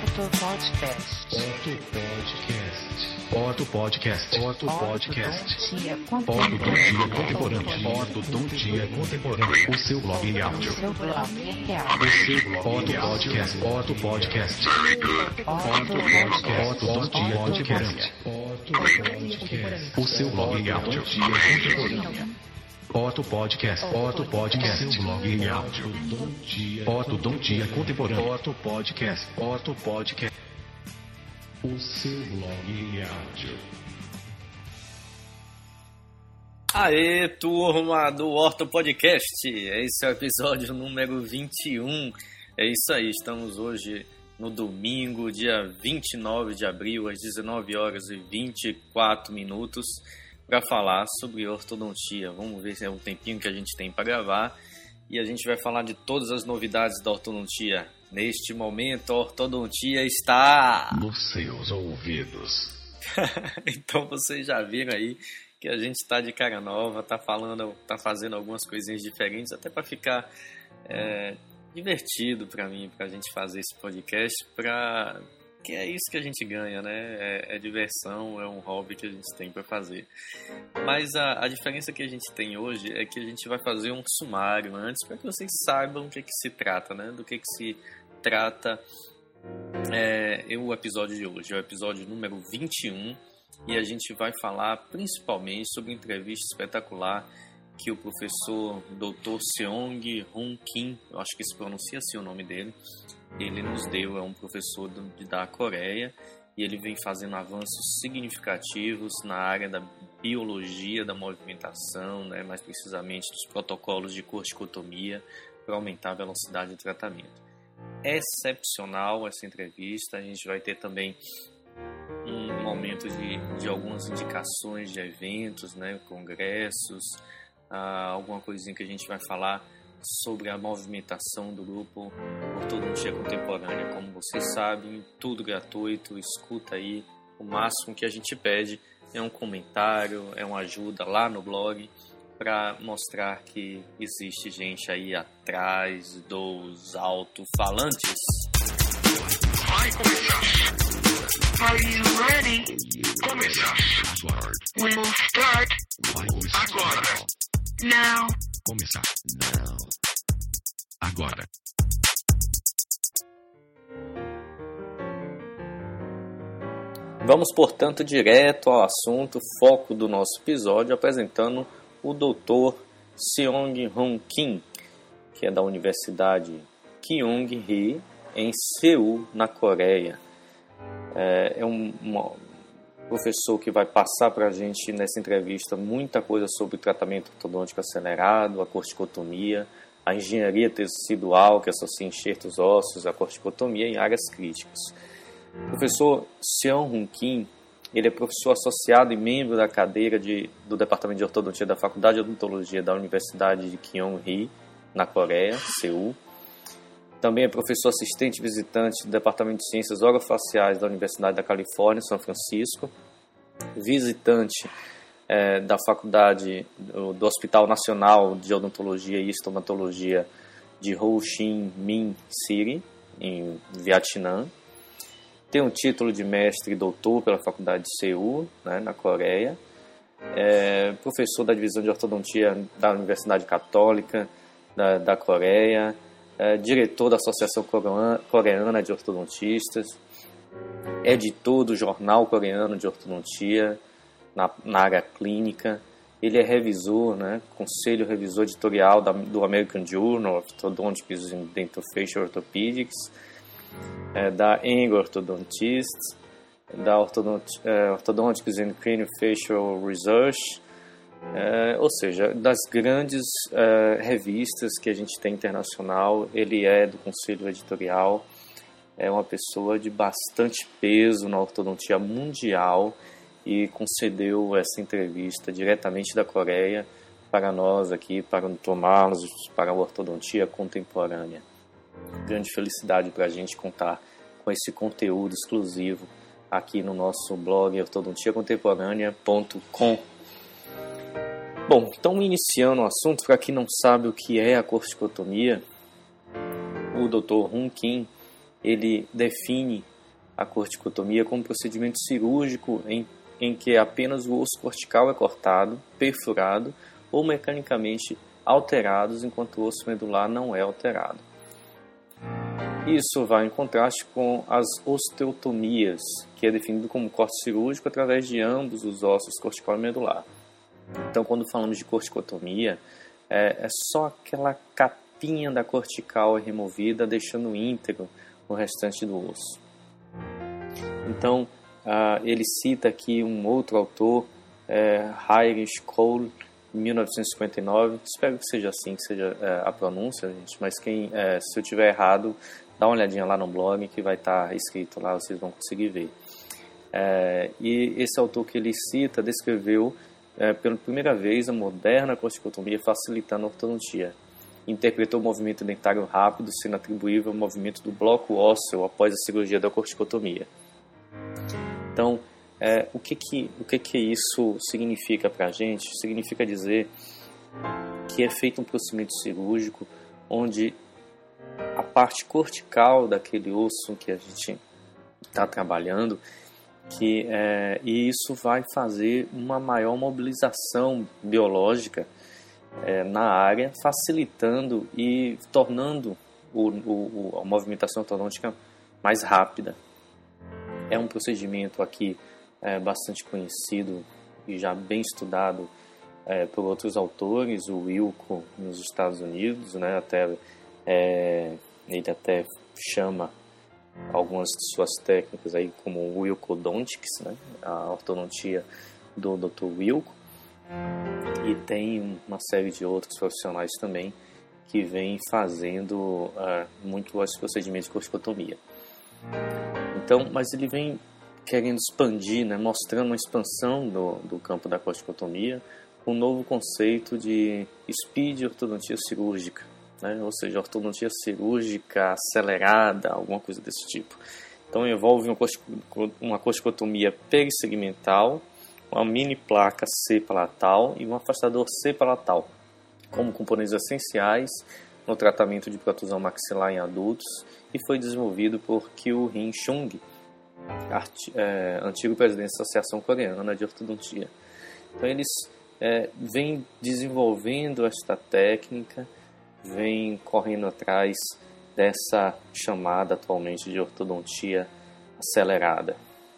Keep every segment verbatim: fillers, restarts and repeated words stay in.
Orto Podcast. Orto Podcast. Orto Podcast. Ortodontia Contemporânea. Ortodontia Contemporânea. O seu blog em áudio. O seu blog em áudio. O seu blog em áudio. Orto Podcast. Orto Podcast. Ortodontia Contemporânea. O seu blog em áudio. Orto Podcast. Orto Podcast. O seu blog em áudio. Ortodontia Contemporânea. Orto Podcast. Orto Podcast. O seu blog em áudio. Aê, turma do Orto Podcast. Esse é o episódio número vinte e um. É isso aí, estamos hoje no domingo, dia vinte e nove de abril, às dezenove horas e vinte e quatro minutos, para falar sobre ortodontia. Vamos ver se é o tempinho que a gente tem para gravar. E a gente vai falar de todas as novidades da ortodontia. Neste momento, a ortodontia está nos seus ouvidos. Então vocês já viram aí que a gente está de cara nova, está falando, tá fazendo algumas coisinhas diferentes, até para ficar é, divertido para mim, para a gente fazer esse podcast, pra... que é isso que a gente ganha, né? É, é diversão, é um hobby que a gente tem para fazer. Mas a, a diferença que a gente tem hoje é que a gente vai fazer um sumário antes, para que vocês saibam o que, que se trata, né? Do que, que se trata é, o episódio de hoje. É o episódio número vinte e um e a gente vai falar principalmente sobre uma entrevista espetacular que o professor doutor Seong Hoon Kim, eu acho que se pronuncia assim o nome dele, ele nos deu. É um professor do, da Coreia e ele vem fazendo avanços significativos na área da biologia da movimentação, né, mais precisamente dos protocolos de corticotomia para aumentar a velocidade de tratamento. Excepcional essa entrevista. A gente vai ter também um momento de, de algumas indicações de eventos, né, congressos, ah, alguma coisinha que a gente vai falar sobre a movimentação do grupo Ortodontia Contemporânea. Como vocês sabem, tudo gratuito, escuta aí. O máximo que a gente pede é um comentário, é uma ajuda lá no blog para mostrar que existe gente aí atrás dos alto-falantes. Vai começar. Are you ready? Começar. We'll start. Vai começar. Agora. Now. Começar. Não. Agora. Vamos, portanto, direto ao assunto, foco do nosso episódio, apresentando o doutor Seong Hoon Kim, que é da Universidade Kyung-hee, em Seul, na Coreia. É, é um, um professor que vai passar para a gente nessa entrevista muita coisa sobre tratamento ortodôntico acelerado, a corticotomia, a engenharia tecidual, que associa enxertos ósseos, a corticotomia em áreas críticas. O professor Seong Hoon Kim, ele é professor associado e membro da cadeira de, do Departamento de Ortodontia da Faculdade de Odontologia da Universidade de Kyung-hee, na Coreia, Seul. Também é professor assistente visitante do Departamento de Ciências Orofaciais da Universidade da Califórnia, São Francisco. Visitante é, da Faculdade do, do Hospital Nacional de Odontologia e Estomatologia de Ho Chi Minh City, em Vietnã. Tem um título de mestre e doutor pela Faculdade de Seul, né, na Coreia. É professor da Divisão de Ortodontia da Universidade Católica da, da Coreia. É diretor da Associação Coreana de Ortodontistas. Editor do Jornal Coreano de Ortodontia na, na área clínica. Ele é revisor, né, conselho revisor editorial da, do American Journal of Orthodontics and Dentofacial Orthopedics, é, da Young Orthodontists, da Orthodont, é, Orthodontics and Craniofacial Research, é, ou seja, das grandes é, revistas que a gente tem internacional. Ele é do conselho editorial, é uma pessoa de bastante peso na ortodontia mundial e concedeu essa entrevista diretamente da Coreia para nós aqui, para o doutor Marlos, para a ortodontia contemporânea. Grande felicidade para a gente contar com esse conteúdo exclusivo aqui no nosso blog ortodontia contemporânea ponto com. Bom, então iniciando o assunto, para quem não sabe o que é a corticotomia, o doutor Hoon Kim, ele define a corticotomia como procedimento cirúrgico em, em que apenas o osso cortical é cortado, perfurado ou mecanicamente alterados, enquanto o osso medular não é alterado. Isso vai em contraste com as osteotomias, que é definido como corte cirúrgico através de ambos os ossos cortical e medular. Então, quando falamos de corticotomia, é, é só aquela capinha da cortical removida, deixando íntegro o restante do osso. Então, uh, ele cita aqui um outro autor, é, Heinrich Kohl, em mil novecentos e cinquenta e nove. Espero que seja assim, que seja é, a pronúncia, gente. Mas quem, é, se eu tiver errado, dá uma olhadinha lá no blog que vai estar escrito lá, vocês vão conseguir ver. É, e esse autor que ele cita descreveu é, pela primeira vez a moderna corticotomia facilitando a ortodontia. Interpretou o movimento dentário rápido sendo atribuível ao movimento do bloco ósseo após a cirurgia da corticotomia. Então, é, o, que, que, o que, que isso significa para a gente? Significa dizer que é feito um procedimento cirúrgico onde a parte cortical daquele osso que a gente está trabalhando, que, é, e isso vai fazer uma maior mobilização biológica é, na área, facilitando e tornando o, o, a movimentação ortodôntica mais rápida. É um procedimento aqui é, bastante conhecido e já bem estudado é, por outros autores, o Wilco nos Estados Unidos, né, até, é, ele até chama algumas de suas técnicas aí como o Wilcodontics, né, a ortodontia do doutor Wilco, e tem uma série de outros profissionais também que vêm fazendo uh, muito esses procedimentos de corticotomia. Então, mas ele vem querendo expandir, né, mostrando uma expansão do, do campo da corticotomia com um novo conceito de speed ortodontia cirúrgica, né, ou seja, ortodontia cirúrgica acelerada, alguma coisa desse tipo. Então envolve uma, uma corticotomia perissegmental, uma mini placa C-palatal e um afastador C-palatal como componentes essenciais no tratamento de protusão maxilar em adultos, e foi desenvolvido por Kyu-Hin Chung, é, antigo presidente da Associação Coreana de Ortodontia. Então eles é, vêm desenvolvendo esta técnica, vêm correndo atrás dessa chamada atualmente de ortodontia acelerada.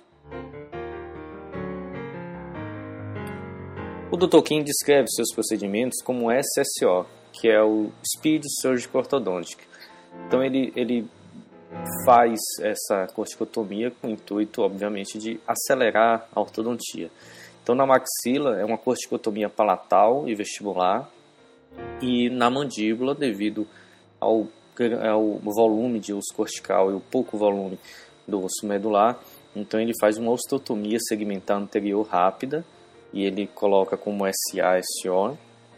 O doutor Kim descreve seus procedimentos como S S O, que é o Speed Surgical Orthodontic. Então ele, ele faz essa corticotomia com o intuito, obviamente, de acelerar a ortodontia. Então na maxila é uma corticotomia palatal e vestibular, e na mandíbula, devido ao, ao volume de osso cortical e o pouco volume do osso medular, então ele faz uma osteotomia segmentar anterior rápida, e ele coloca como S A S O.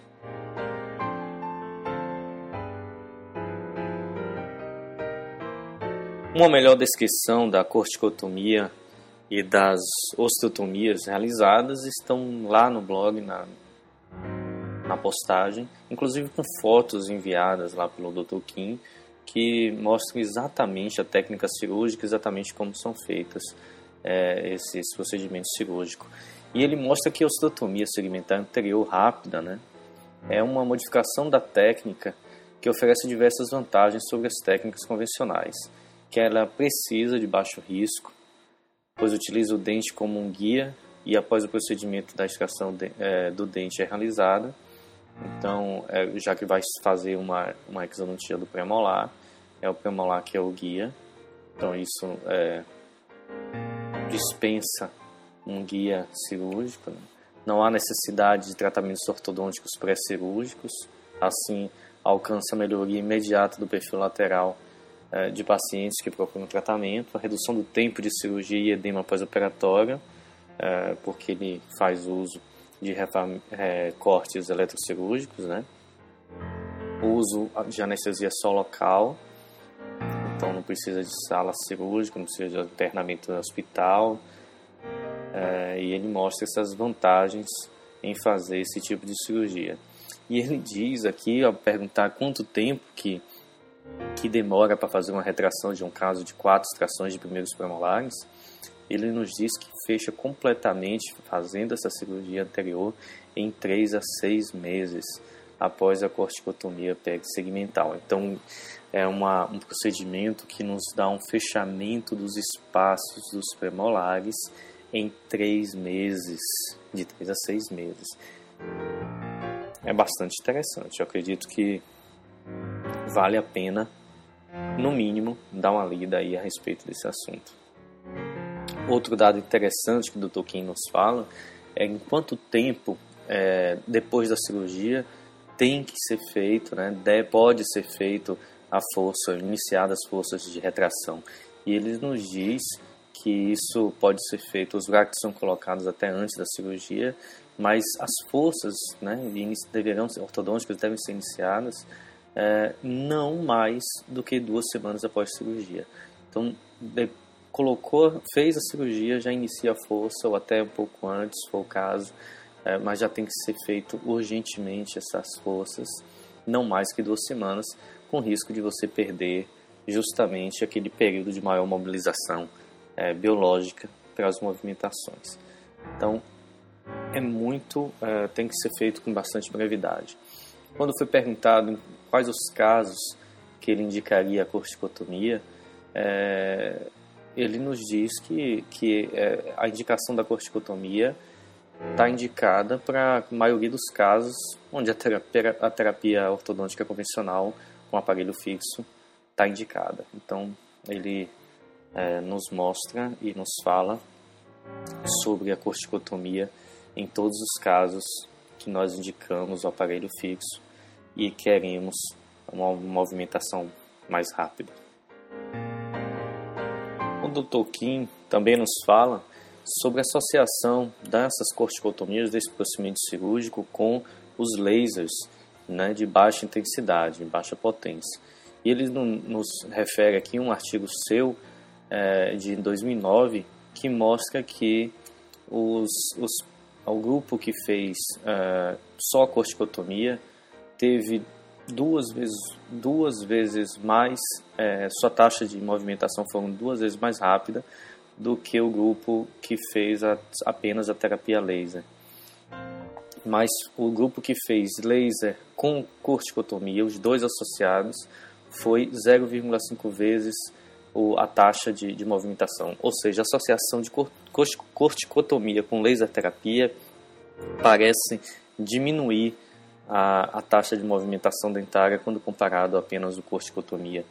Uma melhor descrição da corticotomia e das osteotomias realizadas estão lá no blog, na, na postagem, inclusive com fotos enviadas lá pelo doutor Kim, que mostram exatamente a técnica cirúrgica, exatamente como são feitas é, esses procedimentos cirúrgicos. E ele mostra que a osteotomia segmentar anterior rápida, né, é uma modificação da técnica que oferece diversas vantagens sobre as técnicas convencionais, que ela precisa de baixo risco, pois utiliza o dente como um guia, e após o procedimento da extração de, é, do dente é realizada, então, é, já que vai fazer uma, uma exodontia do premolar, é o premolar que é o guia, então isso é, dispensa um guia cirúrgico, né? Não há necessidade de tratamentos ortodônticos pré-cirúrgicos, assim alcança a melhoria imediata do perfil lateral eh, de pacientes que procuram tratamento, a redução do tempo de cirurgia e edema pós-operatório, eh, porque ele faz uso de eh, cortes eletrocirúrgicos, né? O uso de anestesia só local, então não precisa de sala cirúrgica, não precisa de internamento no hospital. É, e ele mostra essas vantagens em fazer esse tipo de cirurgia. E ele diz aqui, ao perguntar quanto tempo que que demora para fazer uma retração de um caso de quatro extrações de primeiros premolares, ele nos diz que fecha completamente, fazendo essa cirurgia anterior, em três a seis meses após a corticotomia perissegmental. Então, é uma, um procedimento que nos dá um fechamento dos espaços dos premolares em três meses, de três a seis meses. É bastante interessante. Eu acredito que vale a pena, no mínimo, dar uma lida aí a respeito desse assunto. Outro dado interessante que o doutor Kim nos fala é em quanto tempo é, depois da cirurgia tem que ser feito, né, pode ser feito a força, iniciadas as forças de retração. E ele nos diz que isso pode ser feito, os brackets são colocados até antes da cirurgia, mas as forças, né, deverão ser ortodônticas, devem ser iniciadas é, não mais do que duas semanas após a cirurgia. Então, de, colocou, fez a cirurgia, já inicia a força, ou até um pouco antes, se for o caso, é, mas já tem que ser feito urgentemente essas forças, não mais que duas semanas, com risco de você perder justamente aquele período de maior mobilização é, biológica para as movimentações. Então, é muito, é, tem que ser feito com bastante brevidade. Quando foi perguntado em quais os casos que ele indicaria a corticotomia, é, ele nos diz que, que é, a indicação da corticotomia está indicada para a maioria dos casos onde a terapia, a terapia ortodôntica convencional com aparelho fixo está indicada. Então, ele é, nos mostra e nos fala sobre a corticotomia em todos os casos que nós indicamos o aparelho fixo e queremos uma movimentação mais rápida. O doutor Kim também nos fala sobre a associação dessas corticotomias, desse procedimento cirúrgico, com os lasers, né, de baixa intensidade, de baixa potência. E ele nos refere aqui um artigo seu, é, de dois mil e nove, que mostra que os, os, o grupo que fez é, só corticotomia teve duas vezes, duas vezes mais, é, sua taxa de movimentação foi duas vezes mais rápida do que o grupo que fez a, apenas a terapia laser. Mas o grupo que fez laser com corticotomia, os dois associados, foi zero vírgula cinco vezes o, a taxa de, de movimentação. Ou seja, a associação de corticotomia com laser terapia parece diminuir a, a taxa de movimentação dentária quando comparado a apenas a corticotomia.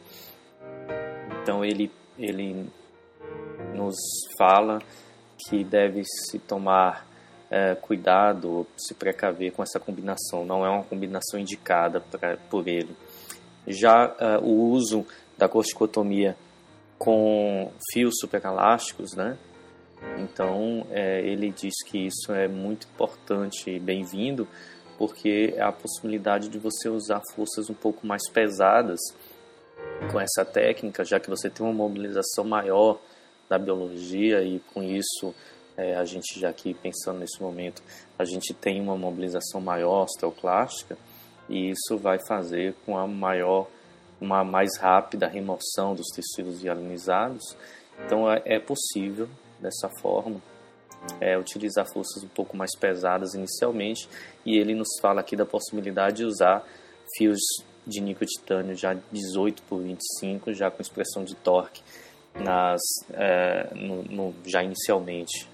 Então ele, ele nos fala que deve-se tomar é, cuidado, se precaver com essa combinação. Não é uma combinação indicada pra, por ele. Já é, o uso da corticotomia com fios superelásticos, né? Então é, ele diz que isso é muito importante e bem-vindo, porque é a possibilidade de você usar forças um pouco mais pesadas com essa técnica, já que você tem uma mobilização maior da biologia e com isso é, a gente já aqui pensando nesse momento, a gente tem uma mobilização maior osteoclástica e isso vai fazer com a maior, uma mais rápida remoção dos tecidos hialinizados. Então é, é possível dessa forma é, utilizar forças um pouco mais pesadas inicialmente, e ele nos fala aqui da possibilidade de usar fios de nicotinânio já dezoito por vinte e cinco, já com expressão de torque nas, é, no, no, já inicialmente.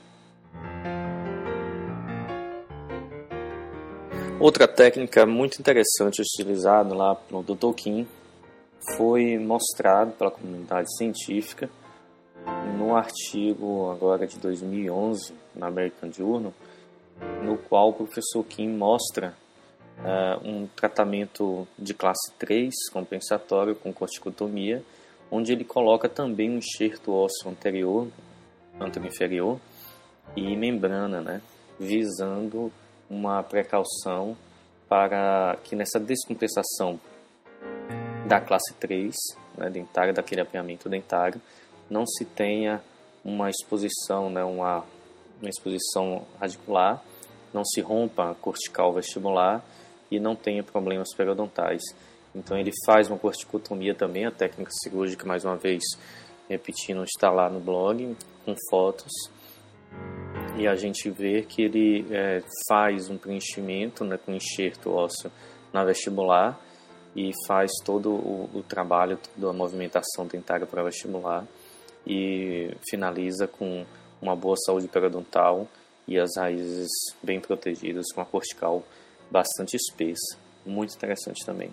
Outra técnica muito interessante utilizada lá pelo doutor Kim foi mostrado pela comunidade científica no artigo agora de dois mil e onze na American Journal, no qual o professor Kim mostra uh, um tratamento de classe três compensatório com corticotomia, onde ele coloca também um enxerto ósseo anterior, anteroinferior e membrana, né, visando uma precaução para que nessa descompensação da classe três, né, dentária, daquele apanhamento dentário, não se tenha uma exposição, né, uma, uma exposição radicular, não se rompa a cortical vestibular e não tenha problemas periodontais. Então ele faz uma corticotomia também, a técnica cirúrgica, mais uma vez, repetindo, está lá no blog, com fotos. E a gente vê que ele é, faz um preenchimento, né, com enxerto ósseo na vestibular e faz todo o, o trabalho, toda a movimentação dentária para vestibular e finaliza com uma boa saúde periodontal e as raízes bem protegidas com a cortical bastante espessa. Muito interessante também.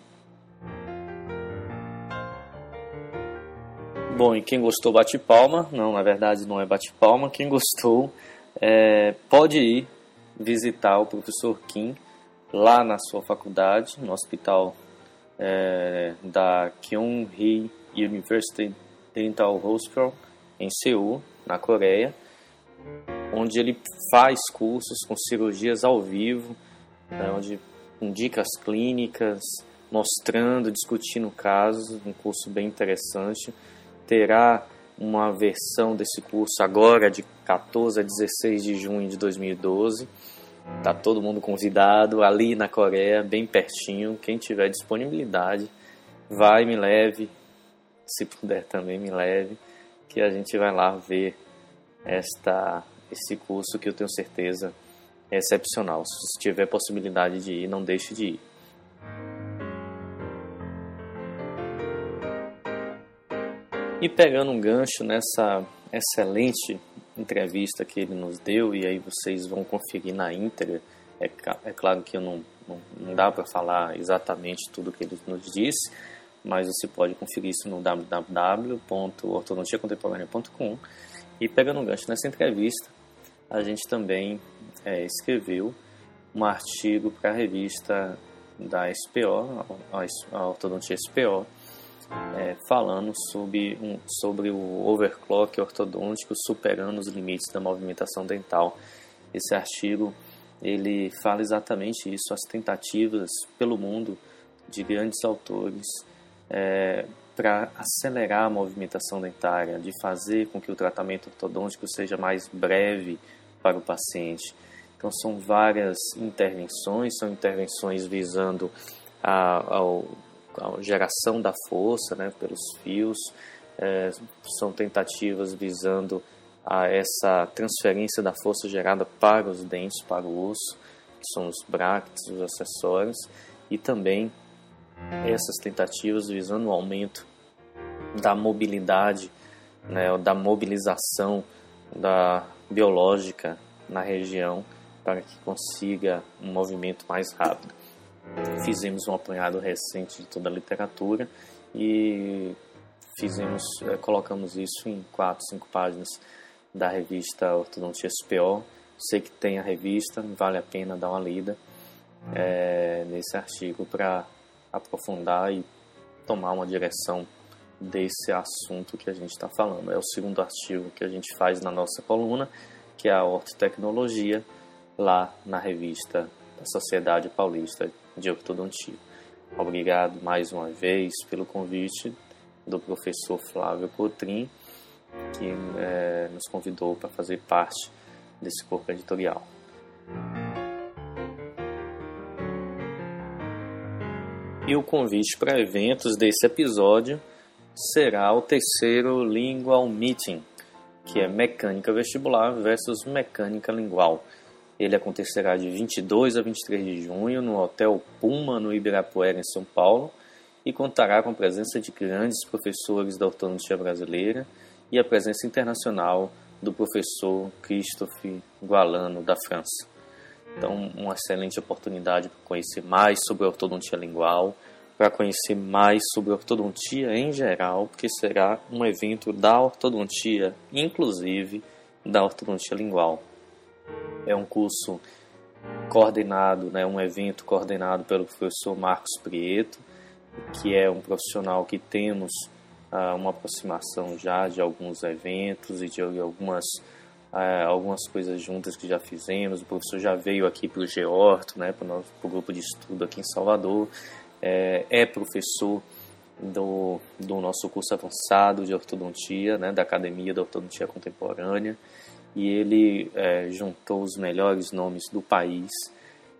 Bom, e quem gostou bate palma. Não, na verdade não é bate palma. Quem gostou é, pode ir visitar o professor Kim lá na sua faculdade, no hospital é, da Kyung-hee University Dental Hospital, em Seul, na Coreia, onde ele faz cursos com cirurgias ao vivo, né, onde com dicas clínicas, mostrando, discutindo casos, um curso bem interessante. Terá uma versão desse curso agora de quatorze a dezesseis de junho de dois mil e doze. Está todo mundo convidado ali na Coreia, bem pertinho. Quem tiver disponibilidade, vai, me leve. Se puder também, me leve. Que a gente vai lá ver esta, esse curso que eu tenho certeza é excepcional. Se tiver possibilidade de ir, não deixe de ir. E pegando um gancho nessa excelente entrevista que ele nos deu, e aí vocês vão conferir na íntegra, é, é claro que eu não, não, não dá para falar exatamente tudo o que ele nos disse, mas você pode conferir isso no w w w ponto ortodontia contemporânea ponto com. E pegando um gancho nessa entrevista, a gente também é, escreveu um artigo para a revista da S P O, a Ortodontia S P O, É, falando sobre, um, sobre o overclock ortodôntico superando os limites da movimentação dental. Esse artigo ele fala exatamente isso, as tentativas pelo mundo de grandes autores é, para acelerar a movimentação dentária, de fazer com que o tratamento ortodôntico seja mais breve para o paciente. Então são várias intervenções, são intervenções visando a, ao a geração da força, né, pelos fios, é, são tentativas visando a essa transferência da força gerada para os dentes, para o osso, que são os brackets, os acessórios, e também essas tentativas visando o aumento da mobilidade, né, da mobilização da biológica na região para que consiga um movimento mais rápido. Fizemos um apanhado recente de toda a literatura e fizemos, é, colocamos isso em quatro, cinco páginas da revista Ortodontia S P O. Sei que tem a revista, vale a pena dar uma lida é, nesse artigo para aprofundar e tomar uma direção desse assunto que a gente está falando. É o segundo artigo que a gente faz na nossa coluna, que é a Ortotecnologia, lá na revista da Sociedade Paulista de Ortodontia. Obrigado mais uma vez pelo convite do professor Flávio Cotrim, que é, nos convidou para fazer parte desse corpo editorial. E o convite para eventos desse episódio será o terceiro Lingual Meeting, que é Mecânica Vestibular versus Mecânica Lingual. Ele acontecerá de vinte e dois a vinte e três de junho no Hotel Puma, no Ibirapuera, em São Paulo, e contará com a presença de grandes professores da ortodontia brasileira e a presença internacional do professor Christophe Gualano, da França. Então, uma excelente oportunidade para conhecer mais sobre a ortodontia lingual, para conhecer mais sobre a ortodontia em geral, porque será um evento da ortodontia, inclusive da ortodontia lingual. É um curso coordenado, né, um evento coordenado pelo professor Marcos Prieto, que é um profissional que temos uh, uma aproximação já de alguns eventos e de algumas, uh, algumas coisas juntas que já fizemos. O professor já veio aqui para o Georto, né, para o grupo de estudo aqui em Salvador. É, é professor do, do nosso curso avançado de ortodontia, né, da Academia da Ortodontia Contemporânea. E ele é, juntou os melhores nomes do país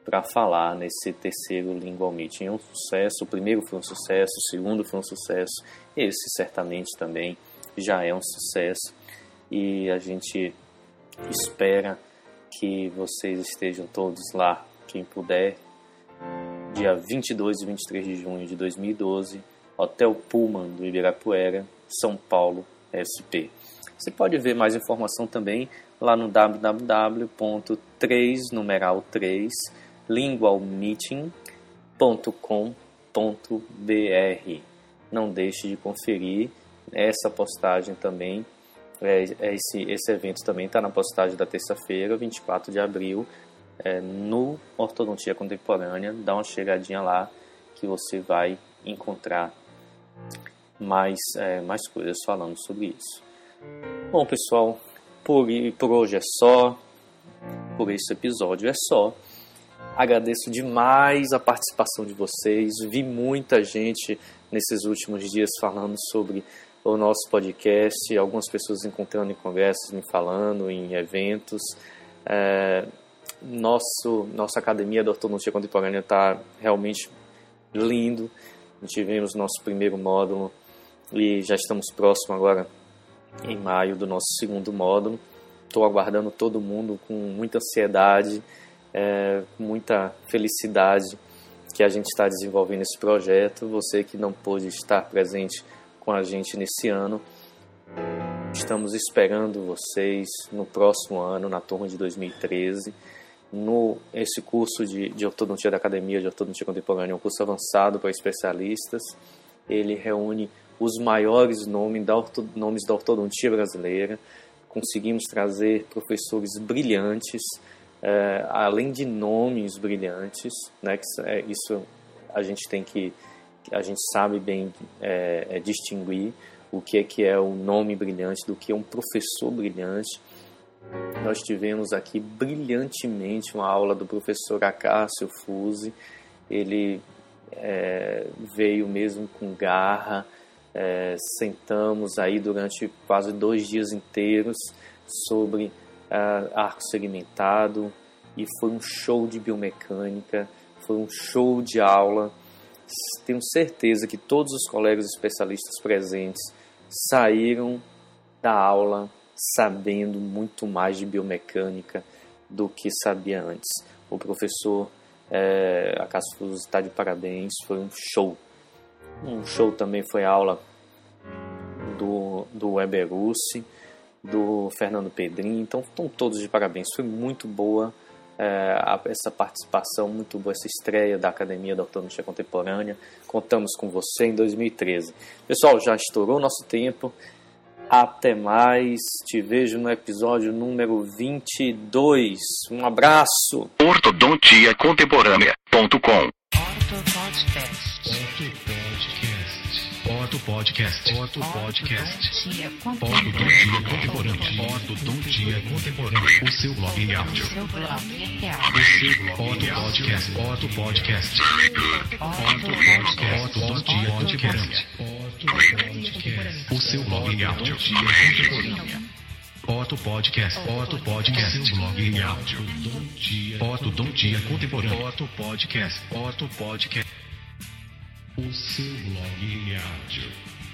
para falar nesse terceiro Lingual Meeting. É um sucesso, o primeiro foi um sucesso, o segundo foi um sucesso, esse certamente também já é um sucesso, e a gente espera que vocês estejam todos lá, quem puder, dia vinte e dois e vinte e três de junho de dois mil e doze, Hotel Pullman do Ibirapuera, São Paulo, S P. Você pode ver mais informação também lá no w w w ponto três numeral três lingual meeting ponto com ponto b r. Não deixe de conferir essa postagem também. É, esse, esse evento também está na postagem da terça-feira, vinte e quatro de abril, é, no Ortodontia Contemporânea. Dá uma chegadinha lá que você vai encontrar mais, é, mais coisas falando sobre isso. Bom, pessoal, por, por hoje é só, por esse episódio é só. Agradeço demais a participação de vocês. Vi muita gente nesses últimos dias falando sobre o nosso podcast, algumas pessoas encontrando em congressos, me falando, em eventos. É, nosso, nossa Academia da Ortodontia Contemporânea está realmente lindo. Tivemos nosso primeiro módulo e já estamos próximos agora, em maio, do nosso segundo módulo. Estou aguardando todo mundo com muita ansiedade, é, com muita felicidade que a gente está desenvolvendo esse projeto. Você que não pôde estar presente com a gente nesse ano, estamos esperando vocês no próximo ano, na turma de dois mil e treze. No, esse curso de, de ortodontia da Academia de Ortodontia Contemporânea é um curso avançado para especialistas. Ele reúne os maiores nomes da, orto, nomes da ortodontia brasileira. Conseguimos trazer professores brilhantes, é, além de nomes brilhantes, né, que é, isso a gente tem que, a gente sabe bem é, é distinguir o que é que é um nome brilhante do que é um professor brilhante. Nós tivemos aqui brilhantemente uma aula do professor Acácio Fuse. Ele é, veio mesmo com garra. É, sentamos aí durante quase dois dias inteiros sobre uh, arco segmentado, e foi um show de biomecânica, foi um show de aula. Tenho certeza que todos os colegas especialistas presentes saíram da aula sabendo muito mais de biomecânica do que sabia antes. O professor é, Acácio Fuse está de parabéns, foi um show. Um show também foi a aula do, do Weber Russi, do Fernando Pedrinho. Então estão todos de parabéns, foi muito boa é, essa participação, muito boa essa estreia da Academia da Ortodontia Contemporânea. Contamos com você em dois mil e treze. Pessoal, já estourou o nosso tempo. Até mais, te vejo no episódio número vinte e dois. Um abraço! ortodontia contemporânea ponto com Orto Podcast. Orto Podcast. Ortodontia Contemporânea. Ortodontia Contemporânea. O seu blog em áudio. Seu blog em O seu blog em áudio. Orto Podcast. Orto Podcast. Ortodontia Contemporânea. O seu blog em áudio. Orto Podcast. Orto Podcast. O seu blog em áudio. Ortodontia Contemporânea. Orto Podcast. Orto Podcast. O seu blog em áudio.